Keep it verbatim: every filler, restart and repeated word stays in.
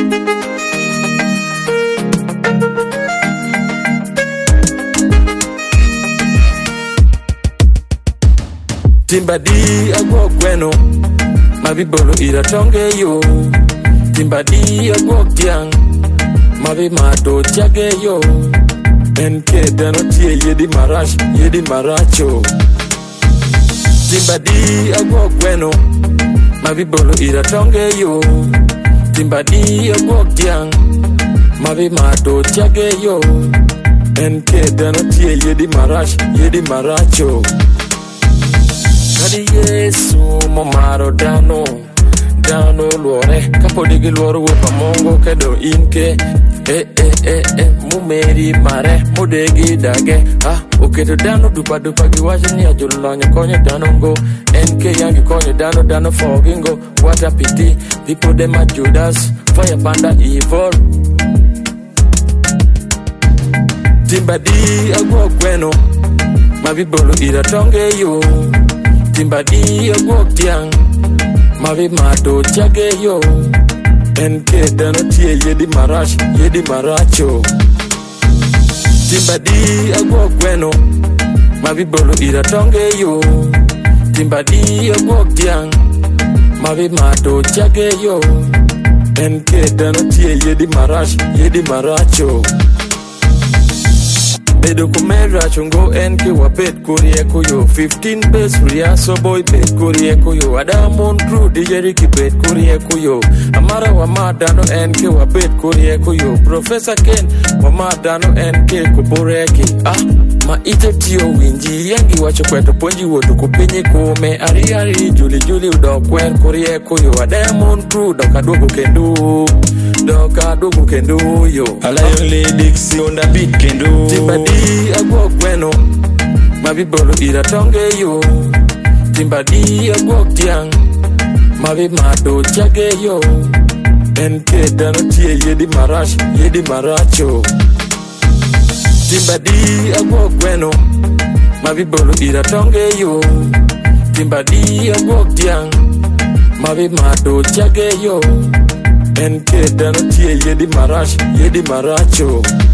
Timbadi agwo gweno mabibolo ira tonge yo. Timbadi agwo tiang mabi mato tiage yo. Enke dano tie yedi marash yedi maracho. Timbadi agwo gweno mabibolo ira tonge yo. Timbadi agwo tiang mabi mato tiage yo. Enke dano tie yedi marash yedi maracho. Kadi Yesu momaro dano dano luore kapodi gi luoro wuopa mongo kedo inke eh eh eh eh mumeri mare modegi dage ah oketo dano dupa dupa gi wacho ni ajolo lonyo konyo dano go enke yangi konyo dano dano fogingo what a pity people them are Judas fire panda evil. Timbadi agwo gweno mabibolo ira tonge yo. Timbadi agwo tiang mabi mato tiage yo. Enke dano tie yedi marash yedi maracho. Timbadi agwo gweno mabibolo ira tonge yo. Timbadi agwo tiang mabi mato tiage yo. Enke dano tie yedi marash yedi maracho. Bedo kumera chungo enke wapet kurie kuyo fifteen base ria so boy bet kurie kuyo Adamon crew D J Ricky bet kurie kuyo Amara wa madano enke wapet kurie kuyo Professor Ken wa madano enke kuboreki ah ma ite tiyo winji yangi wacho kweto ponji woto kupinyi kume ari ari juli juli udokwer kurie kuyo Adamon crew doka dogo kendo doka dogo kendo yo Alayo Dixie on the beat kendo. Timbadi agwo gweno mabibolo ira tonge yo. Timbadi agwo tiang mabi mato tiage yo. Enke dano tie yedi marash yedi maracho. Timbadi agwo gweno mabibolo ira tonge yo. Timbadi agwo tiang mabi mato tiage yo. Enke dano tie yedi marash yedi maracho.